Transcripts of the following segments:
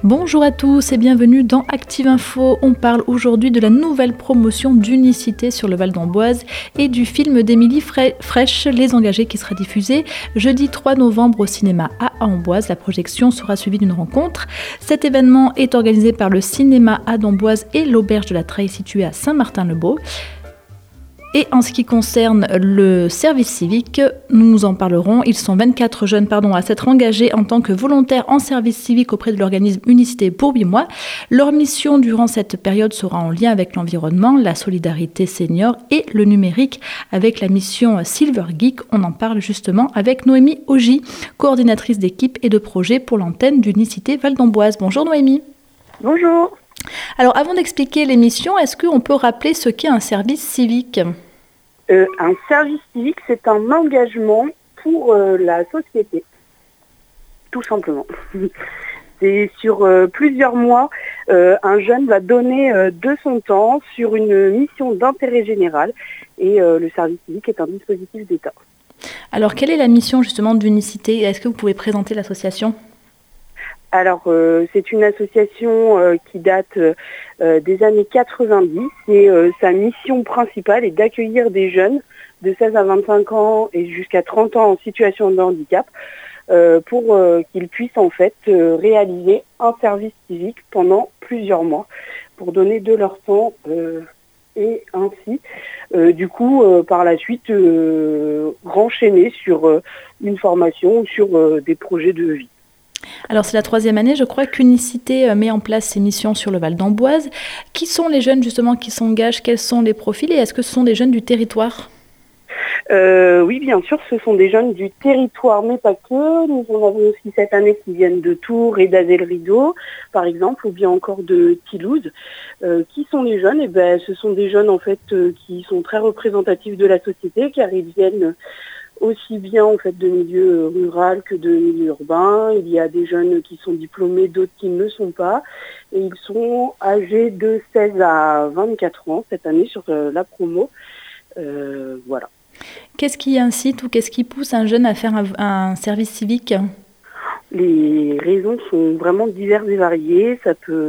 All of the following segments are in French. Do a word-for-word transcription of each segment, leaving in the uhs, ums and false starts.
Bonjour à tous et bienvenue dans Active Info. On parle aujourd'hui de la nouvelle promotion d'Unicité sur le Val d'Amboise et du film d'Émilie Fraiche, Les Engagés, qui sera diffusé jeudi trois novembre au cinéma à Amboise. La projection sera suivie d'une rencontre. Cet événement est organisé par le cinéma à d'Amboise et l'Auberge de la Treille située à Saint-Martin-le-Beau. Et en ce qui concerne le service civique, nous en parlerons. Ils sont vingt-quatre jeunes pardon, à s'être engagés en tant que volontaires en service civique auprès de l'organisme Unicité pour huit mois. Leur mission durant cette période sera en lien avec l'environnement, la solidarité senior et le numérique avec la mission Silver Geek. On en parle justement avec Noémie Augy, coordinatrice d'équipe et de projet pour l'antenne d'Unicité Val d'Amboise. Bonjour Noémie. Bonjour. Alors avant d'expliquer l'émission, est-ce qu'on peut rappeler ce qu'est un service civique ? Euh, un service civique, c'est un engagement pour euh, la société, tout simplement. C'est sur euh, plusieurs mois, euh, un jeune va donner euh, de son temps sur une mission d'intérêt général et euh, le service civique est un dispositif d'État. Alors, quelle est la mission justement d'Unicité ? Est-ce que vous pouvez présenter l'association ? Alors, euh, c'est une association euh, qui date euh, des années quatre-vingt-dix et euh, sa mission principale est d'accueillir des jeunes de seize à vingt-cinq ans et jusqu'à trente ans en situation de handicap euh, pour euh, qu'ils puissent en fait euh, réaliser un service civique pendant plusieurs mois pour donner de leur temps euh, et ainsi, euh, du coup, euh, par la suite, euh, renchaîner sur euh, une formation ou sur euh, des projets de vie. Alors c'est la troisième année, je crois qu'Unicité met en place ces missions sur le Val d'Amboise. Qui sont les jeunes justement qui s'engagent ? Quels sont les profils et est-ce que ce sont des jeunes du territoire ? euh, Oui, bien sûr, ce sont des jeunes du territoire, mais pas que. Nous en avons aussi cette année qui viennent de Tours et d'Azay-le-Rideau, par exemple, ou bien encore de Toulouse. Euh, qui sont les jeunes ? Eh ben, ce sont des jeunes en fait euh, qui sont très représentatifs de la société, car ils viennent aussi bien en fait de milieu rural que de milieu urbain. Il y a des jeunes qui sont diplômés, d'autres qui ne le sont pas. Et ils sont âgés de seize à vingt-quatre ans cette année sur euh, la promo. Euh, voilà. Qu'est-ce qui incite ou qu'est-ce qui pousse un jeune à faire un, un service civique ? Les raisons sont vraiment diverses et variées. Ça peut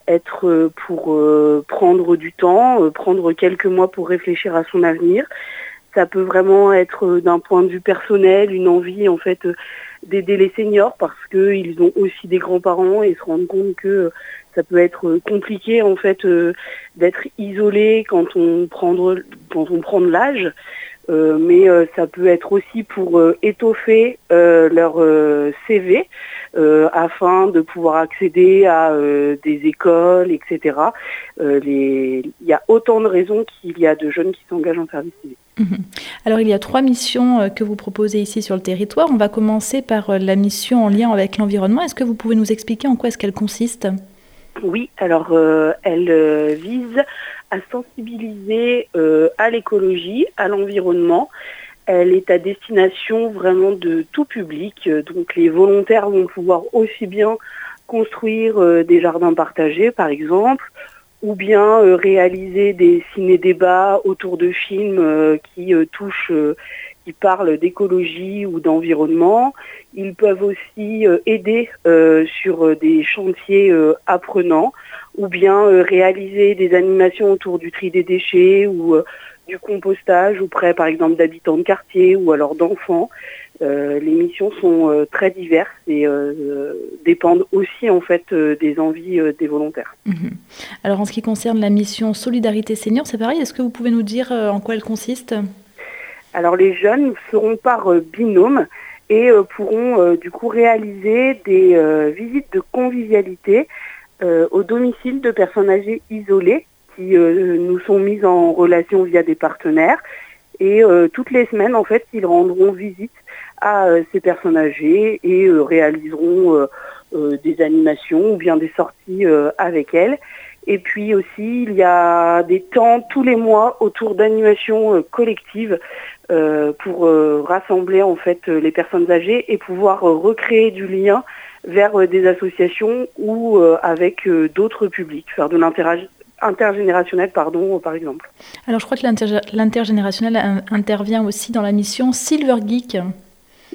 être pour euh, prendre du temps, euh, prendre quelques mois pour réfléchir à son avenir. Ça peut vraiment être d'un point de vue personnel, une envie en fait d'aider les seniors parce qu'ils ont aussi des grands-parents et se rendent compte que ça peut être compliqué en fait d'être isolé quand on prend, quand on prend de l'âge. Euh, mais euh, ça peut être aussi pour euh, étoffer euh, leur euh, C V euh, afin de pouvoir accéder à euh, des écoles, et cetera. Euh, les... Il y a autant de raisons qu'il y a de jeunes qui s'engagent en service civique. Mmh. Alors il y a trois missions que vous proposez ici sur le territoire. On va commencer par la mission en lien avec l'environnement. Est-ce que vous pouvez nous expliquer en quoi est-ce qu'elle consiste ? Oui, alors euh, elle euh, vise à sensibiliser euh, à l'écologie, à l'environnement. Elle est à destination vraiment de tout public. Donc les volontaires vont pouvoir aussi bien construire euh, des jardins partagés, par exemple, ou bien euh, réaliser des ciné-débats autour de films euh, qui euh, touchent, euh, qui parlent d'écologie ou d'environnement. Ils peuvent aussi euh, aider euh, sur euh, des chantiers euh, apprenants ou bien euh, réaliser des animations autour du tri des déchets ou euh, du compostage auprès par exemple d'habitants de quartier ou alors d'enfants. Euh, les missions sont euh, très diverses et euh, dépendent aussi en fait euh, des envies euh, des volontaires. Mmh. Alors en ce qui concerne la mission Solidarité Senior, c'est pareil, est-ce que vous pouvez nous dire euh, en quoi elle consiste ? Alors les jeunes seront par euh, binôme et euh, pourront euh, du coup réaliser des euh, visites de convivialité euh, au domicile de personnes âgées isolées qui euh, nous sont mises en relation via des partenaires et euh, toutes les semaines en fait ils rendront visite à euh, ces personnes âgées et euh, réaliseront euh, euh, des animations ou bien des sorties euh, avec elles. Et puis aussi il y a des temps tous les mois autour d'animations euh, collectives euh, pour euh, rassembler en fait les personnes âgées et pouvoir euh, recréer du lien vers euh, des associations ou euh, avec euh, d'autres publics, faire de l'interaction intergénérationnel, pardon, par exemple. Alors je crois que l'inter- l'intergénérationnel intervient aussi dans la mission Silver Geek.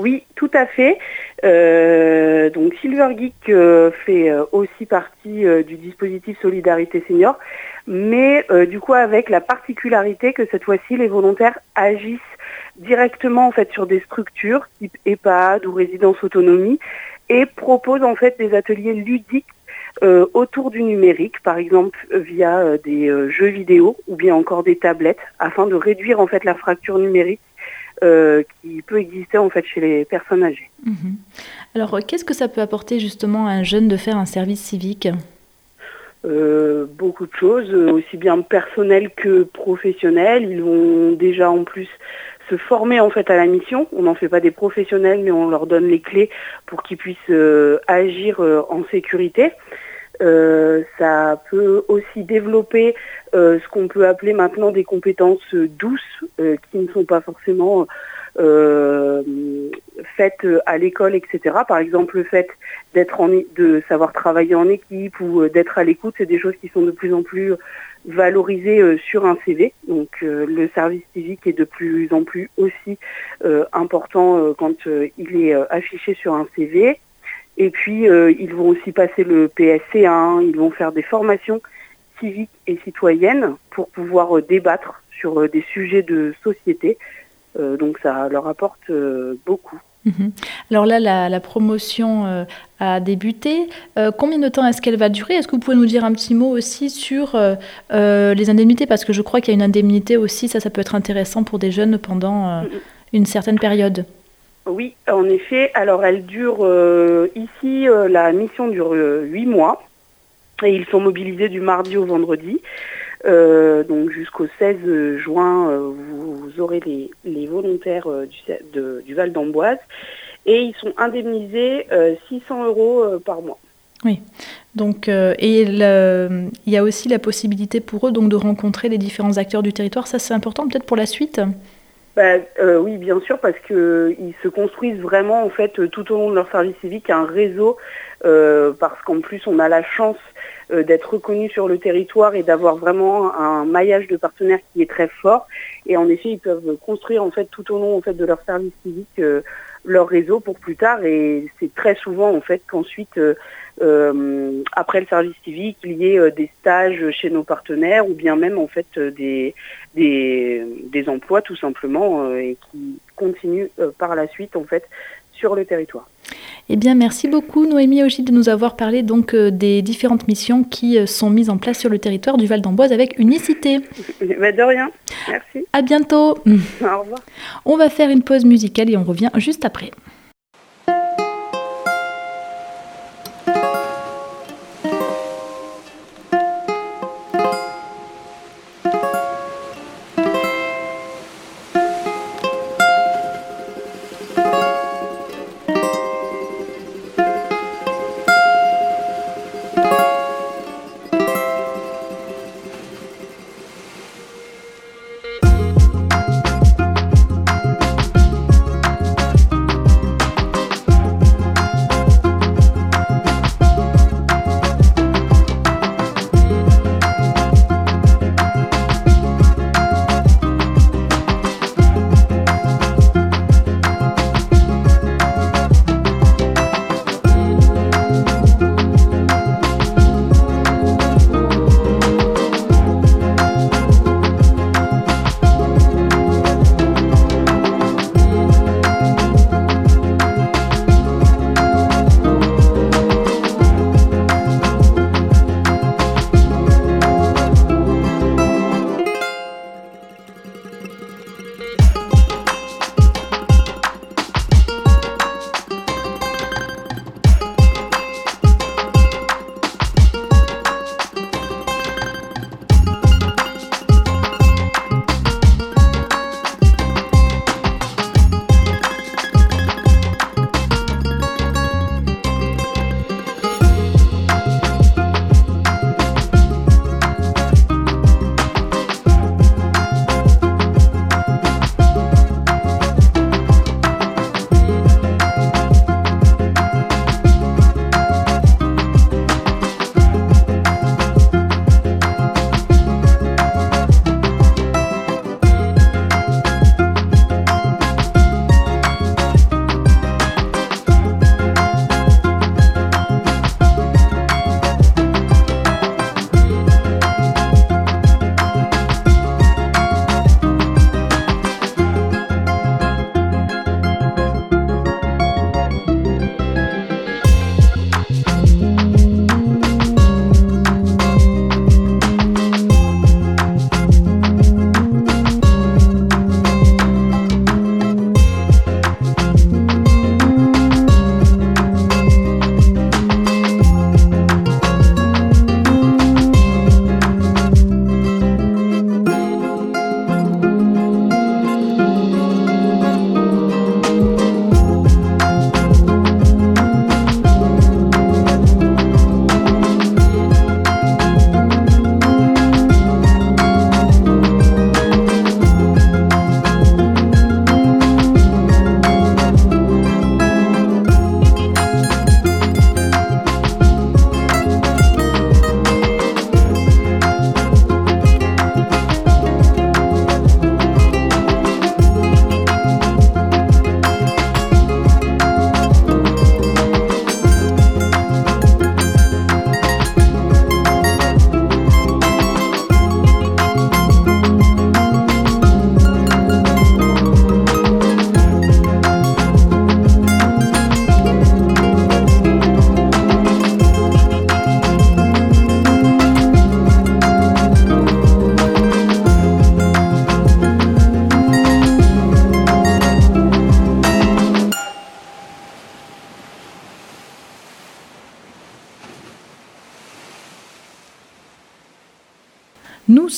Oui, tout à fait. Euh, donc Silver Geek euh, fait euh, aussi partie euh, du dispositif Solidarité Senior, mais euh, du coup avec la particularité que cette fois-ci les volontaires agissent directement en fait sur des structures type EHPAD ou résidence autonomie et proposent en fait des ateliers ludiques euh, autour du numérique, par exemple via euh, des euh, jeux vidéo ou bien encore des tablettes, afin de réduire en fait la fracture numérique Euh, qui peut exister en fait chez les personnes âgées. Mmh. Alors, qu'est-ce que ça peut apporter justement à un jeune de faire un service civique ? euh, Beaucoup de choses, aussi bien personnelles que professionnelles. Ils vont déjà en plus se former en fait à la mission. On n'en fait pas des professionnels, mais on leur donne les clés pour qu'ils puissent euh, agir euh, en sécurité. Euh, ça peut aussi développer euh, ce qu'on peut appeler maintenant des compétences euh, douces, euh, qui ne sont pas forcément euh, faites à l'école, et cetera. Par exemple, le fait d'être en, de savoir travailler en équipe ou euh, d'être à l'écoute, c'est des choses qui sont de plus en plus valorisées euh, sur un C V. Donc euh, le service civique est de plus en plus aussi euh, important euh, quand euh, il est euh, affiché sur un C V. Et puis, euh, ils vont aussi passer le P S C un, ils vont faire des formations civiques et citoyennes pour pouvoir euh, débattre sur euh, des sujets de société. Euh, donc, ça leur apporte euh, beaucoup. Mmh. Alors là, la, la promotion euh, a débuté. Euh, combien de temps est-ce qu'elle va durer ? Est-ce que vous pouvez nous dire un petit mot aussi sur euh, euh, les indemnités ? Parce que je crois qu'il y a une indemnité aussi, ça, ça peut être intéressant pour des jeunes pendant euh, une certaine période. Oui, en effet. Alors, elle dure, euh, ici, euh, la mission dure euh, huit mois et ils sont mobilisés du mardi au vendredi. Euh, donc, jusqu'au seize juin, euh, vous, vous aurez les, les volontaires euh, du, de, du Val d'Amboise et ils sont indemnisés euh, six cents euros euh, par mois. Oui, donc, euh, et le, il y a aussi la possibilité pour eux donc, de rencontrer les différents acteurs du territoire. Ça, c'est important peut-être pour la suite ? Bah, euh, oui, bien sûr, parce qu'ils se construisent vraiment en fait tout au long de leur service civique un réseau, euh, parce qu'en plus on a la chance euh, d'être reconnu sur le territoire et d'avoir vraiment un maillage de partenaires qui est très fort. Et en effet, ils peuvent construire en fait tout au long en fait de leur service civique euh, leur réseau pour plus tard. Et c'est très souvent en fait qu'ensuite euh, Euh, après le service civique, il y ait euh, des stages chez nos partenaires ou bien même en fait euh, des, des, des emplois tout simplement euh, et qui continuent euh, par la suite en fait sur le territoire. Eh bien, merci beaucoup Noémie Augy de nous avoir parlé donc euh, des différentes missions qui euh, sont mises en place sur le territoire du Val d'Amboise avec Unicité. Bah de rien, merci. À bientôt. Au revoir. On va faire une pause musicale et on revient juste après.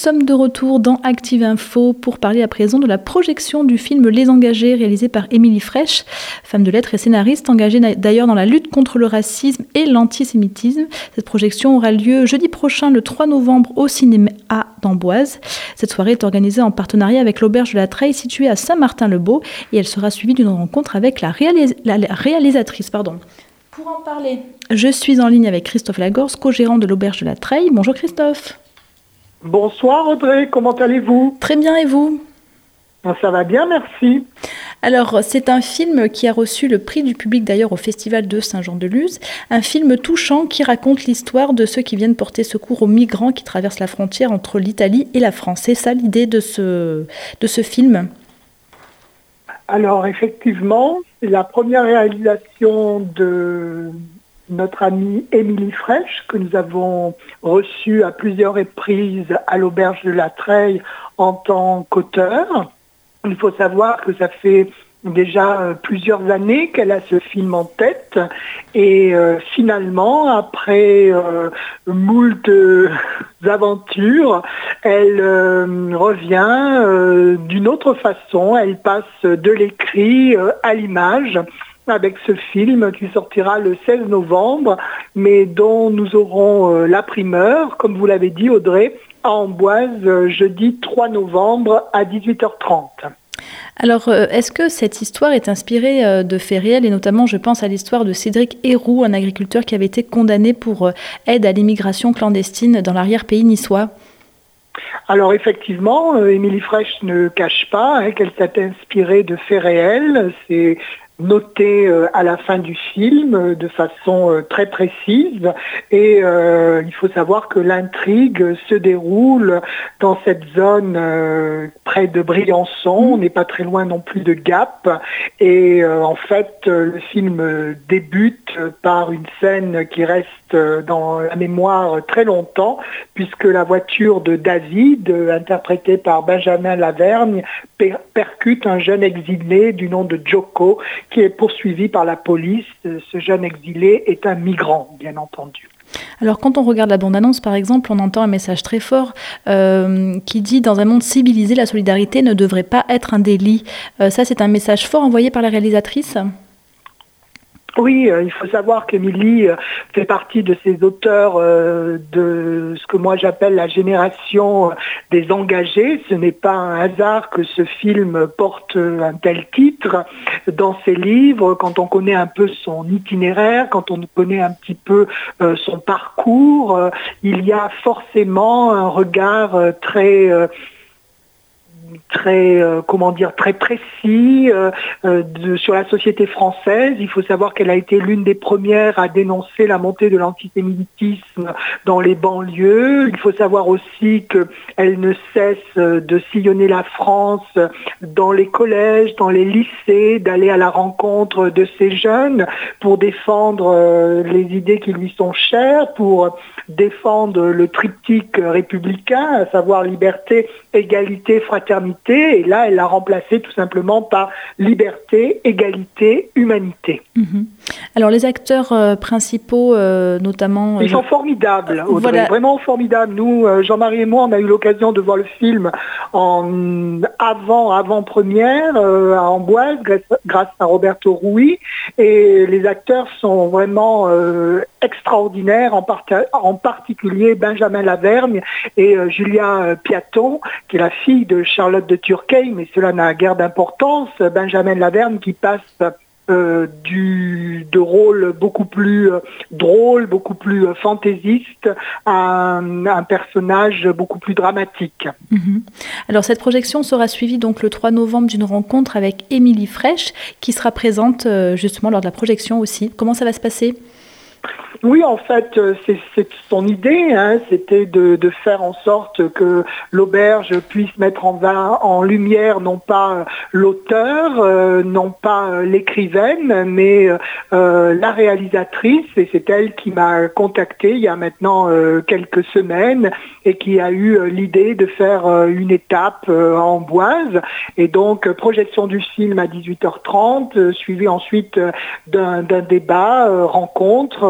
sommes de retour dans Active Info pour parler à présent de la projection du film Les Engagés, réalisé par Émilie Fraiche, femme de lettres et scénariste, engagée d'ailleurs dans la lutte contre le racisme et l'antisémitisme. Cette projection aura lieu jeudi prochain, le trois novembre, au cinéma d'Amboise. Cette soirée est organisée en partenariat avec l'Auberge de la Treille, située à Saint-Martin-le-Beau, et elle sera suivie d'une rencontre avec la, réalis- la réalisatrice. Pardon. Pour en parler, je suis en ligne avec Christophe Lagorce, co-gérant de l'Auberge de la Treille. Bonjour Christophe. Bonsoir Audrey, comment allez-vous ? Très bien, et vous ? Ça va bien, merci. Alors, c'est un film qui a reçu le prix du public d'ailleurs au Festival de Saint-Jean-de-Luz. Un film touchant qui raconte l'histoire de ceux qui viennent porter secours aux migrants qui traversent la frontière entre l'Italie et la France. C'est ça l'idée de ce, de ce film ? Alors effectivement, c'est la première réalisation de notre amie Émilie Fraiche que nous avons reçue à plusieurs reprises à l'Auberge de la Treille en tant qu'auteur. Il faut savoir que ça fait déjà plusieurs années qu'elle a ce film en tête et euh, finalement, après euh, moult euh, aventures, elle euh, revient euh, d'une autre façon. Elle passe de l'écrit euh, à l'image avec ce film qui sortira le seize novembre, mais dont nous aurons euh, la primeur, comme vous l'avez dit Audrey, à Amboise, euh, jeudi trois novembre à dix-huit heures trente. Alors, est-ce que cette histoire est inspirée de faits réels, et notamment, je pense à l'histoire de Cédric Héroux, un agriculteur qui avait été condamné pour aide à l'immigration clandestine dans l'arrière-pays niçois ? Alors effectivement, Émilie Fraiche ne cache pas hein, qu'elle s'est inspirée de faits réels. C'est noté euh, à la fin du film euh, de façon euh, très précise et euh, il faut savoir que l'intrigue se déroule dans cette zone euh, près de Briançon, on n'est pas très loin non plus de Gap et euh, en fait euh, le film débute par une scène qui reste euh, dans la mémoire très longtemps puisque la voiture de David, euh, interprétée par Benjamin Lavergne, per- percute un jeune exilé du nom de Joko qui est poursuivi par la police. Ce jeune exilé est un migrant, bien entendu. Alors quand on regarde la bande-annonce, par exemple, on entend un message très fort euh, qui dit « Dans un monde civilisé, la solidarité ne devrait pas être un délit euh, ». Ça, c'est un message fort envoyé par la réalisatrice ? Oui, euh, il faut savoir qu'Émilie euh, fait partie de ces auteurs euh, de ce que moi j'appelle la génération euh, des engagés. Ce n'est pas un hasard que ce film porte euh, un tel titre. Dans ses livres, quand on connaît un peu son itinéraire, quand on connaît un petit peu euh, son parcours, euh, il y a forcément un regard euh, très... Euh, très euh, comment dire très précis euh, euh, de, sur la société française. Il faut savoir qu'elle a été l'une des premières à dénoncer la montée de l'antisémitisme dans les banlieues. Il faut savoir aussi qu'elle ne cesse de sillonner la France dans les collèges, dans les lycées, d'aller à la rencontre de ces jeunes pour défendre euh, les idées qui lui sont chères, pour défendre le triptyque républicain, à savoir liberté, égalité, fraternité. Et là, elle l'a remplacé tout simplement par liberté, égalité, humanité. Mmh. Alors, les acteurs euh, principaux, euh, notamment... Ils je... sont formidables, Audrey, voilà. Vraiment formidables. Nous, euh, Jean-Marie et moi, on a eu l'occasion de voir le film en avant, avant-première euh, à Amboise, grâce, grâce à Roberto Rui. Et les acteurs sont vraiment euh, extraordinaires, en, part- en particulier Benjamin Lavergne et euh, Julia Piaton, qui est la fille de Charlotte de Turckheim, mais cela n'a guère d'importance. Benjamin Lavergne qui passe euh, du, de rôles beaucoup plus euh, drôles, beaucoup plus euh, fantaisistes à un, un personnage beaucoup plus dramatique. Mmh. Alors cette projection sera suivie donc le trois novembre d'une rencontre avec Émilie Fraiche qui sera présente euh, justement lors de la projection aussi. Comment ça va se passer ? Oui, en fait, c'est, c'est son idée, hein, c'était de, de faire en sorte que l'auberge puisse mettre en, va, en lumière non pas l'auteur, euh, non pas l'écrivaine, mais euh, la réalisatrice. Et c'est elle qui m'a contacté il y a maintenant euh, quelques semaines et qui a eu l'idée de faire euh, une étape euh, à Amboise. Et donc, projection du film à dix-huit heures trente, euh, suivie ensuite euh, d'un, d'un débat, euh, rencontre euh, en famille.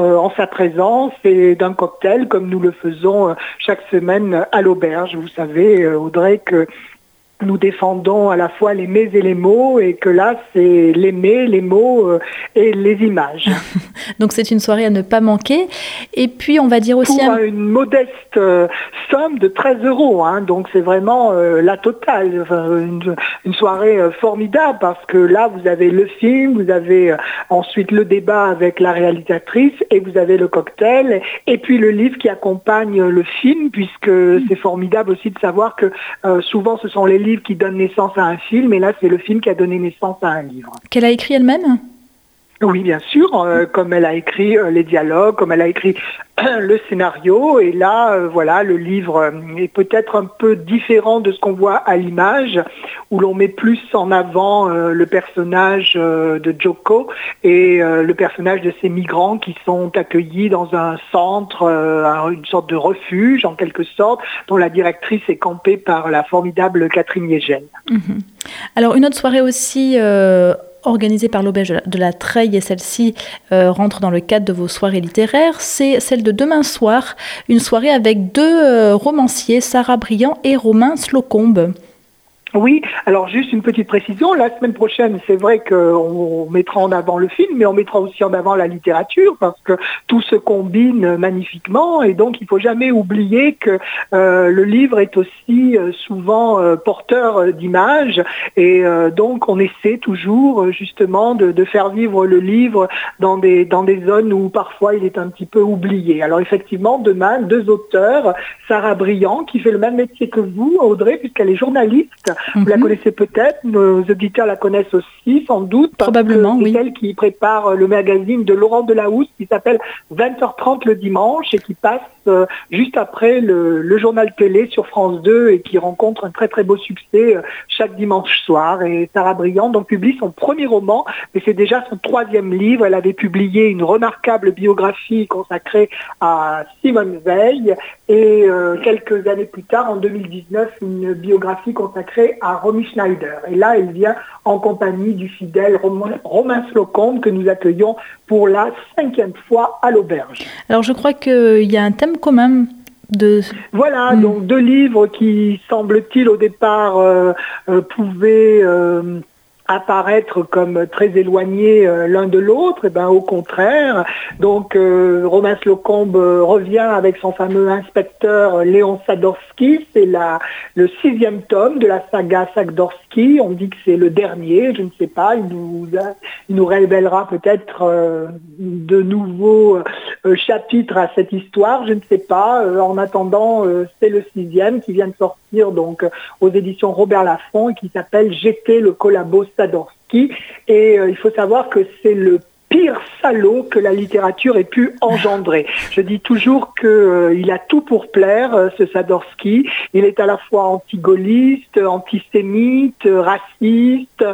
sa présence et d'un cocktail comme nous le faisons chaque semaine à l'auberge. Vous savez, Audrey, que nous défendons à la fois les mets et les mots, et que là, c'est les mets, les mots euh, et les images. Donc c'est une soirée à ne pas manquer. Et puis on va dire aussi... Pour un... une modeste euh, somme de treize euros, hein, donc c'est vraiment euh, la totale. Enfin, une, une soirée euh, formidable, parce que là, vous avez le film, vous avez euh, ensuite le débat avec la réalisatrice, et vous avez le cocktail, et puis le livre qui accompagne le film, puisque mmh. c'est formidable aussi de savoir que euh, souvent ce sont les livres qui donne naissance à un film, et là c'est le film qui a donné naissance à un livre. Qu'elle a écrit elle-même ? Oui, bien sûr, euh, comme elle a écrit euh, les dialogues, comme elle a écrit euh, le scénario, et là, euh, voilà, le livre euh, est peut-être un peu différent de ce qu'on voit à l'image, où l'on met plus en avant euh, le personnage euh, de Joko et euh, le personnage de ces migrants qui sont accueillis dans un centre, euh, une sorte de refuge en quelque sorte, dont la directrice est campée par la formidable Catherine Yegel. Mmh. Alors une autre soirée aussi... Euh... organisée par l'Auberge de la Treille, et celle-ci euh, rentre dans le cadre de vos soirées littéraires, c'est celle de demain soir, une soirée avec deux euh, romanciers, Sarah Briand et Romain Slocombe. Oui, alors juste une petite précision, la semaine prochaine, c'est vrai qu'on mettra en avant le film, mais on mettra aussi en avant la littérature, parce que tout se combine magnifiquement, et donc il ne faut jamais oublier que euh, le livre est aussi euh, souvent euh, porteur euh, d'images, et euh, donc on essaie toujours euh, justement de, de faire vivre le livre dans des, dans des zones où parfois il est un petit peu oublié. Alors effectivement, demain, deux auteurs, Sarah Briand, qui fait le même métier que vous, Audrey, puisqu'elle est journaliste. Vous mm-hmm. la connaissez peut-être, nos auditeurs la connaissent aussi, sans doute. Probablement, c'est oui. C'est elle qui prépare le magazine de Laurent Delahousse qui s'appelle vingt heures trente le dimanche, et qui passe euh, juste après le, le journal télé sur France deux, et qui rencontre un très très beau succès euh, chaque dimanche soir. Et Sarah Briand donc publie son premier roman, mais c'est déjà son troisième livre. Elle avait publié une remarquable biographie consacrée à Simone Veil, et euh, quelques années plus tard, en deux mille dix-neuf, une biographie consacrée à Romy Schneider. Et là, elle vient en compagnie du fidèle Romain, Romain Slocombe, que nous accueillons pour la cinquième fois à l'auberge. Alors, je crois qu'il y a un thème commun. De... Voilà, mmh. donc deux livres qui, semble-t-il, au départ, euh, euh, pouvaient... Euh, apparaître comme très éloignés euh, l'un de l'autre, et ben au contraire. Donc euh, Romain Slocombe euh, revient avec son fameux inspecteur euh, Léon Sadorski. C'est la le sixième tome de la saga Sadorski. On dit que c'est le dernier, je ne sais pas. Il nous il nous révélera peut-être euh, de nouveaux euh, chapitres à cette histoire. Je ne sais pas. Euh, en attendant, euh, c'est le sixième qui vient de sortir donc euh, aux éditions Robert Laffont, et qui s'appelle J'étais le collabo Sadorski, et euh, il faut savoir que c'est le pire salaud que la littérature ait pu engendrer. Je dis toujours qu'il euh, a tout pour plaire, euh, ce Sadorski. Il est à la fois anti-gaulliste, antisémite, raciste,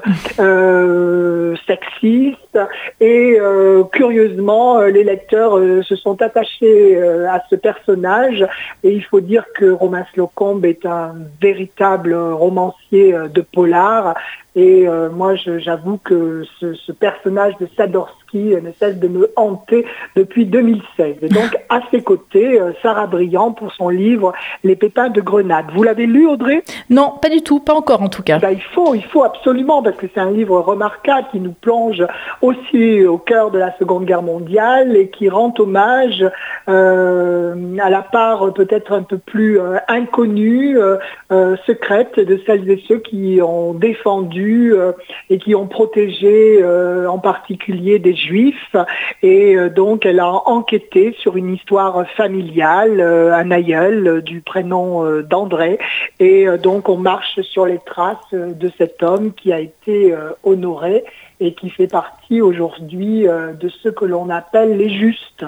euh, sexiste, et euh, curieusement, euh, les lecteurs euh, se sont attachés euh, à ce personnage, et il faut dire que Romain Slocombe est un véritable romancier euh, de polar. Et euh, moi, je, j'avoue que ce, ce personnage de Sadorski ne cesse de me hanter depuis deux mille seize. Et donc, à ses côtés, euh, Sarah Briand pour son livre « Les pépins de grenade ». Vous l'avez lu, Audrey ? Non, pas du tout, pas encore en tout cas. Ben, il faut, il faut absolument, parce que c'est un livre remarquable qui nous plonge aussi au cœur de la Seconde Guerre mondiale, et qui rend hommage euh, à la part peut-être un peu plus euh, inconnue, euh, euh, secrète de celles et ceux qui ont défendu Euh, et qui ont protégé euh, en particulier des Juifs. Et euh, donc elle a enquêté sur une histoire familiale, euh, un aïeul euh, du prénom euh, d'André. Et euh, donc on marche sur les traces euh, de cet homme qui a été euh, honoré, et qui fait partie aujourd'hui euh, de ceux que l'on appelle les justes.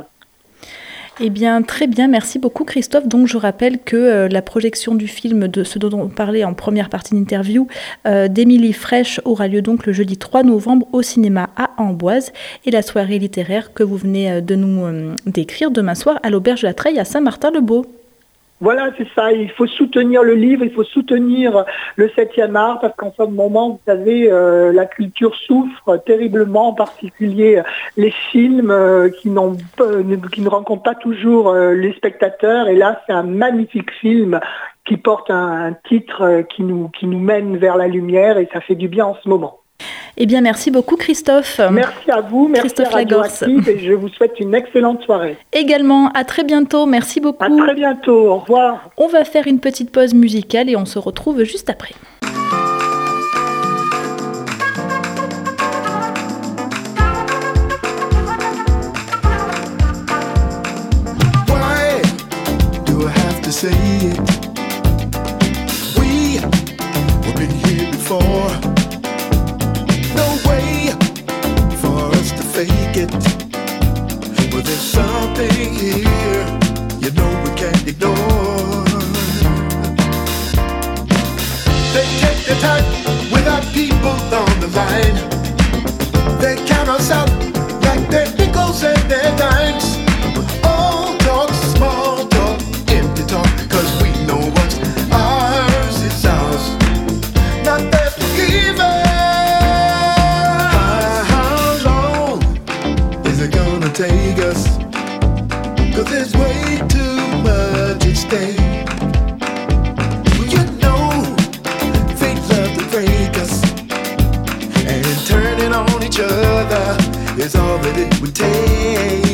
Eh bien, très bien, merci beaucoup Christophe. Donc, je rappelle que euh, la projection du film, de ce dont on parlait en première partie d'interview, euh, d'Émilie Frêche aura lieu donc le jeudi trois novembre au cinéma à Amboise, et la soirée littéraire que vous venez de nous euh, décrire demain soir à l'Auberge de la Treille à Saint-Martin-le-Beau. Voilà, c'est ça. Il faut soutenir le livre, il faut soutenir le septième art, parce qu'en ce moment, vous savez, euh, la culture souffre terriblement, en particulier les films euh, qui, n'ont, euh, qui ne rencontrent pas toujours euh, les spectateurs. Et là, c'est un magnifique film qui porte un, un titre euh, qui nous, qui nous mène vers la lumière, et ça fait du bien en ce moment. Eh bien, merci beaucoup Christophe. Merci à vous, merci Christophe à Radioactive, et je vous souhaite une excellente soirée. Également, à très bientôt, merci beaucoup. À très bientôt, au revoir. On va faire une petite pause musicale et on se retrouve juste après. Why do I have to say it? We have been here before. Fake it, but there's something here you know we can't ignore. They take their time with our people on the line. They count us out like their nickels and their dimes. All talk, small talk, empty talk, cause we know what's ours is ours. Not that even. Take us, cause there's way too much at stake. You know, fate love to break us, and turning on each other is all that it would take.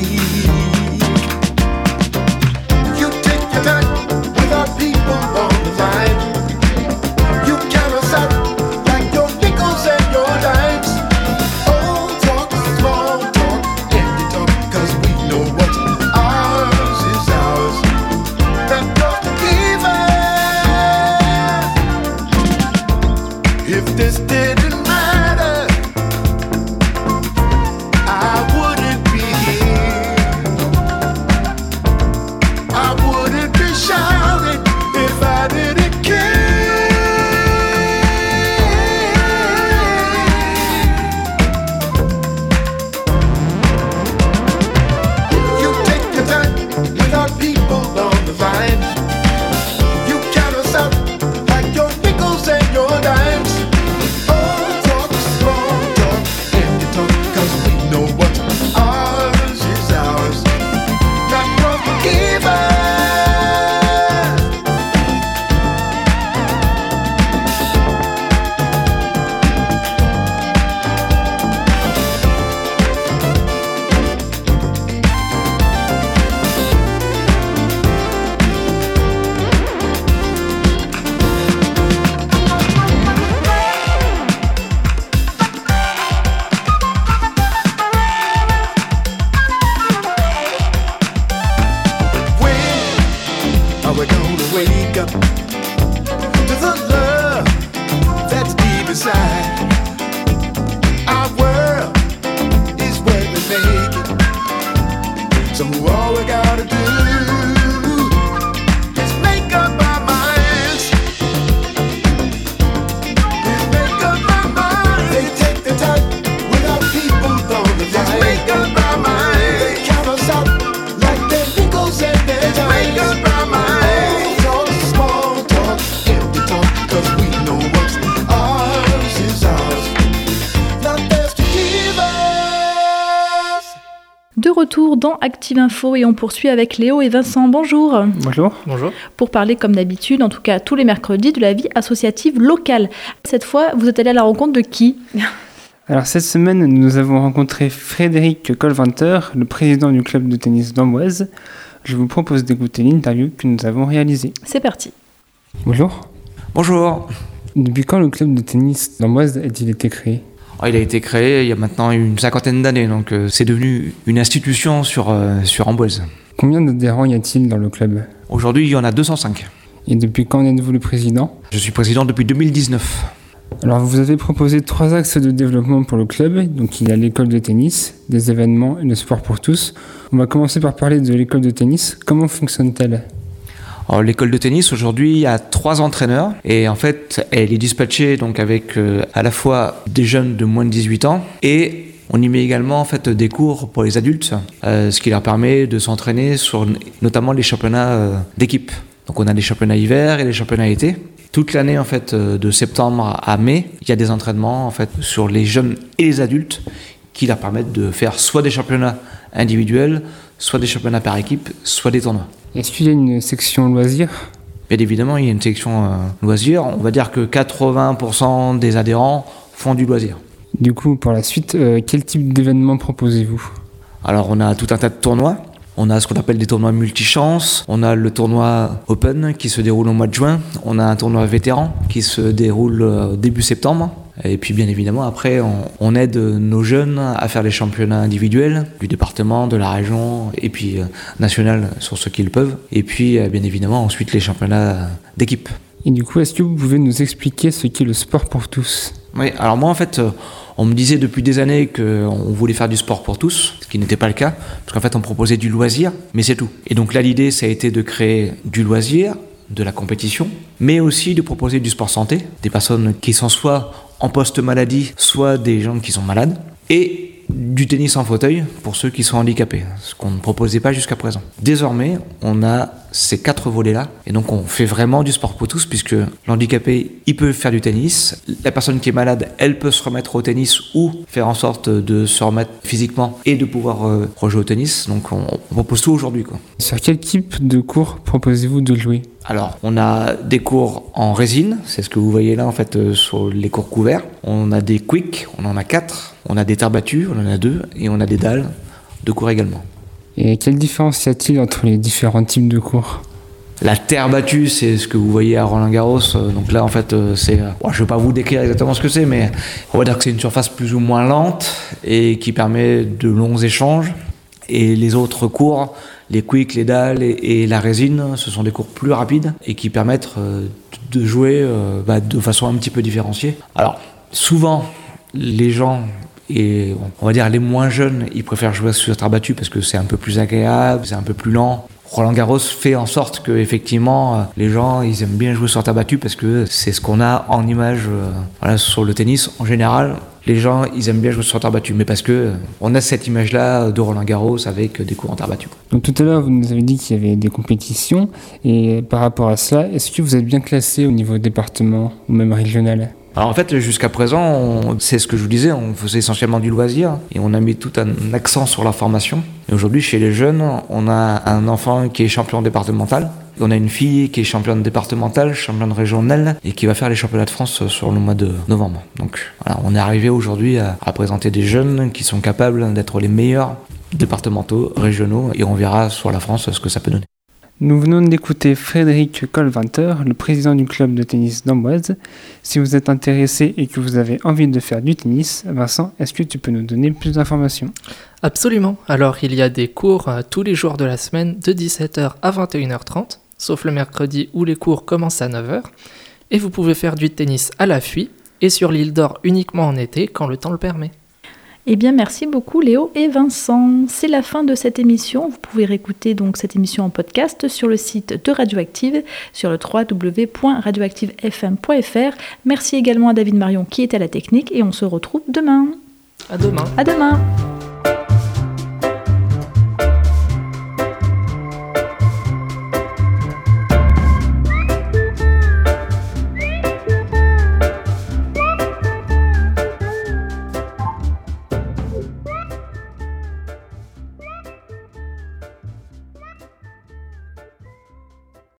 You take your time with our people on the line. You count us out like your nickels and your dimes. This didn't matter, I wouldn't be here. I wouldn't be shouting if I didn't care. You take your time with our people on the line. You count us out like your nickels and your dimes. Retour dans Active Info et on poursuit avec Léo et Vincent. Bonjour. Bonjour. Bonjour. Pour parler comme d'habitude, en tout cas tous les mercredis, de la vie associative locale. Cette fois, vous êtes allé à la rencontre de qui ? Alors cette semaine, nous avons rencontré Frédéric Colvanter, le président du club de tennis d'Amboise. Je vous propose d'écouter l'interview que nous avons réalisée. C'est parti. Bonjour. Bonjour. Depuis quand le club de tennis d'Amboise a-t-il été créé ? Il a été créé il y a maintenant une cinquantaine d'années, donc euh, c'est devenu une institution sur, euh, sur Amboise. Combien d'adhérents y a-t-il dans le club ? Aujourd'hui, il y en a deux cent cinq. Et depuis quand êtes-vous le président ? Je suis président depuis deux mille dix-neuf. Alors, vous avez proposé trois axes de développement pour le club. Donc, il y a l'école de tennis, des événements et le sport pour tous. On va commencer par parler de l'école de tennis. Comment fonctionne-t-elle ? Alors, l'école de tennis, aujourd'hui, il y a trois entraîneurs et en fait, elle est dispatchée donc, avec euh, à la fois des jeunes de moins de dix-huit ans et on y met également en fait, des cours pour les adultes, euh, ce qui leur permet de s'entraîner sur notamment les championnats euh, d'équipe. Donc on a les championnats hiver et les championnats été. Toute l'année, en fait, de septembre à mai, il y a des entraînements en fait, sur les jeunes et les adultes qui leur permettent de faire soit des championnats individuels, soit des championnats par équipe, soit des tournois. Est-ce qu'il y a une section loisirs ? Bien évidemment, il y a une section euh, loisirs. On va dire que quatre-vingts pour cent des adhérents font du loisir. Du coup, pour la suite, euh, quel type d'événements proposez-vous ? Alors, on a tout un tas de tournois. On a ce qu'on appelle des tournois multi-chances. On a le tournoi Open qui se déroule au mois de juin. On a un tournoi vétéran qui se déroule euh, début septembre. Et puis bien évidemment, après, on, on aide nos jeunes à faire les championnats individuels du département, de la région et puis euh, national sur ceux qui le peuvent. Et puis euh, bien évidemment, ensuite les championnats d'équipe. Et du coup, est-ce que vous pouvez nous expliquer ce qu'est le sport pour tous ? Oui, alors moi en fait, euh, on me disait depuis des années qu'on voulait faire du sport pour tous, ce qui n'était pas le cas, parce qu'en fait on proposait du loisir, mais c'est tout. Et donc là l'idée ça a été de créer du loisir, de la compétition, mais aussi de proposer du sport santé, des personnes qui sont soit en post-maladie, soit des gens qui sont malades, et du tennis en fauteuil pour ceux qui sont handicapés, ce qu'on ne proposait pas jusqu'à présent. Désormais, on a ces quatre volets-là, et donc on fait vraiment du sport pour tous, puisque l'handicapé, il peut faire du tennis, la personne qui est malade, elle peut se remettre au tennis ou faire en sorte de se remettre physiquement et de pouvoir euh, rejouer au tennis, donc on, on propose tout aujourd'hui, quoi. Sur quel type de cours proposez-vous de jouer ? Alors, on a des cours en résine, c'est ce que vous voyez là en fait euh, sur les cours couverts. On a des quicks, on en a quatre. On a des terres battues, on en a deux. Et on a des dalles de cours également. Et quelle différence y a-t-il entre les différents types de cours ? La terre battue, c'est ce que vous voyez à Roland-Garros. Donc là, en fait, c'est... Bon, je ne vais pas vous décrire exactement ce que c'est, mais on va dire que c'est une surface plus ou moins lente et qui permet de longs échanges. Et les autres cours, les quicks, les dalles et, et la résine, ce sont des cours plus rapides et qui permettent euh, de jouer euh, bah, de façon un petit peu différenciée. Alors, souvent, les gens, et on va dire les moins jeunes, ils préfèrent jouer sur terre battue parce que c'est un peu plus agréable, c'est un peu plus lent. Roland-Garros fait en sorte que effectivement les gens ils aiment bien jouer sur terre battue parce que c'est ce qu'on a en image euh, voilà, sur le tennis en général. Les gens ils aiment bien jouer sur terre battue, mais parce que euh, on a cette image-là de Roland-Garros avec des cours en terre battue. Donc tout à l'heure vous nous avez dit qu'il y avait des compétitions et par rapport à cela, est-ce que vous êtes bien classé au niveau département ou même régional ? Alors en fait, jusqu'à présent, on, c'est ce que je vous disais, on faisait essentiellement du loisir et on a mis tout un accent sur la formation. Et aujourd'hui, chez les jeunes, on a un enfant qui est champion départemental, on a une fille qui est championne départementale, championne régionale et qui va faire les championnats de France sur le mois de novembre. Donc voilà, on est arrivé aujourd'hui à, à présenter des jeunes qui sont capables d'être les meilleurs départementaux, régionaux et on verra sur la France ce que ça peut donner. Nous venons d'écouter Frédéric Colvanter, le président du club de tennis d'Amboise. Si vous êtes intéressé et que vous avez envie de faire du tennis, Vincent, est-ce que tu peux nous donner plus d'informations ? Absolument. Alors, il y a des cours euh, tous les jours de la semaine de dix-sept heures à vingt et une heures trente, sauf le mercredi où les cours commencent à neuf heures. Et vous pouvez faire du tennis à la Fuye et sur l'île d'Or uniquement en été quand le temps le permet. Eh bien, merci beaucoup Léo et Vincent. C'est la fin de cette émission. Vous pouvez réécouter donc cette émission en podcast sur le site de Radioactive, sur le w w w point radioactive f m point f r. Merci également à David Marion qui est à la technique et on se retrouve demain. À demain. À demain.